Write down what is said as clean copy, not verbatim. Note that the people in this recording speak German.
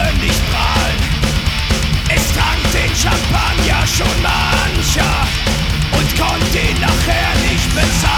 können nicht prahlen. Es trank den Champagner schon mancher und konnte ihn nachher nicht bezahlen.